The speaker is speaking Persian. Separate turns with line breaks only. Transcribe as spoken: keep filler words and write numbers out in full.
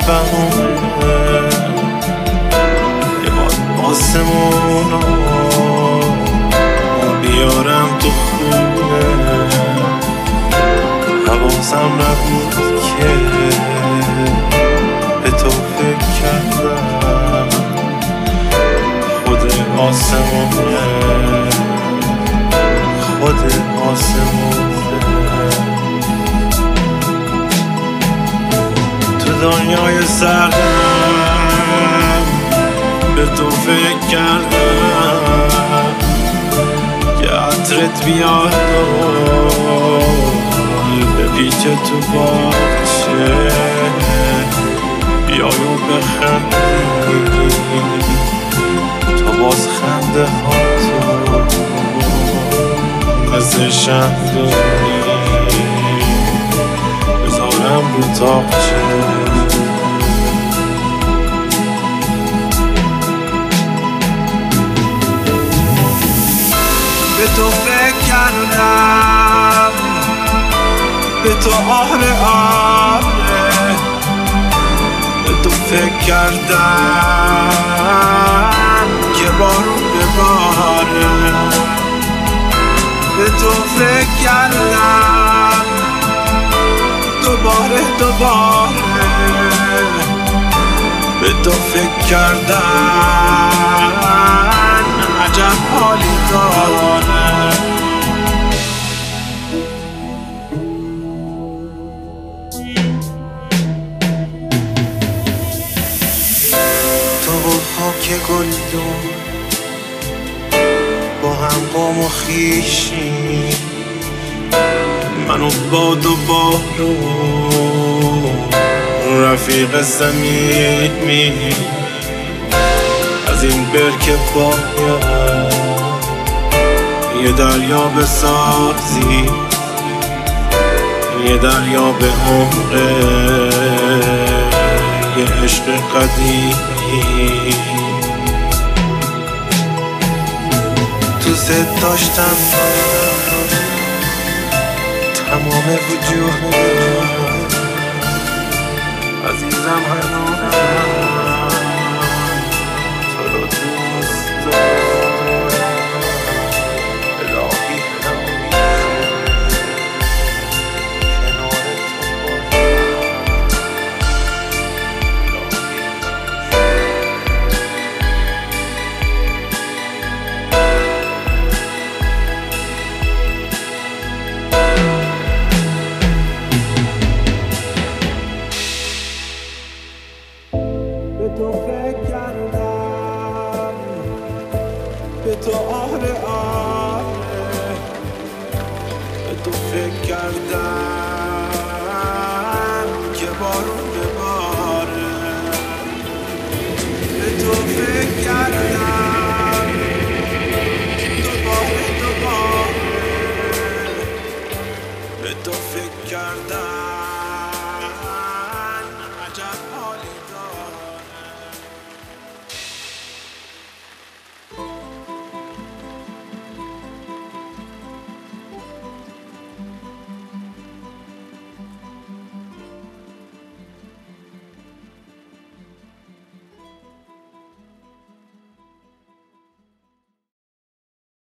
بهونه یه بار آسمون رو بیارم تو خونه. حواسم نبود که به تو فکر کردم، خود آسمونه خود آسمونه. تو دنیای سردم به تو فکر کردم که عطرت بیاد به پیچ تو باشه، بیای و بخندی تو باز خنده ها تو مثل شهدونی بذارم رو تاقچه. به تو فکر کردم، به تو آره آره، به تو فکر کردم که بارون بباره. به تو فکر کردم دوباره دوباره، به تو فکر کردم عجب حالی داره. تو و خاک گلدون با هم قوم و خویشی، من و باد و بارون رفیق صمیمی. از این برکه باید یه دریا بسازی، یه دریا به عمره یه عشق قدیمی. دوست داشتم تمام وجودم، عزیزم هنوز تو رو دوست دارم. الهی همیشه کنار تو به تو فکر کردم، به تو آره آره، به تو فکر کردم که بارون بباره. به تو فکر کردم